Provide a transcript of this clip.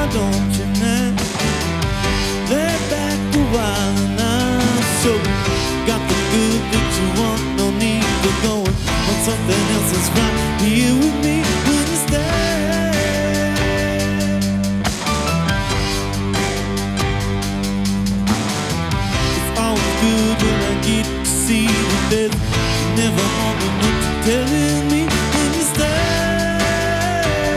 don't you now? Lay back a while and I'm so got the good that you want, no need to go on something else that's right here with me when you stay. It's always good when I get to see that there's never only what you're telling me.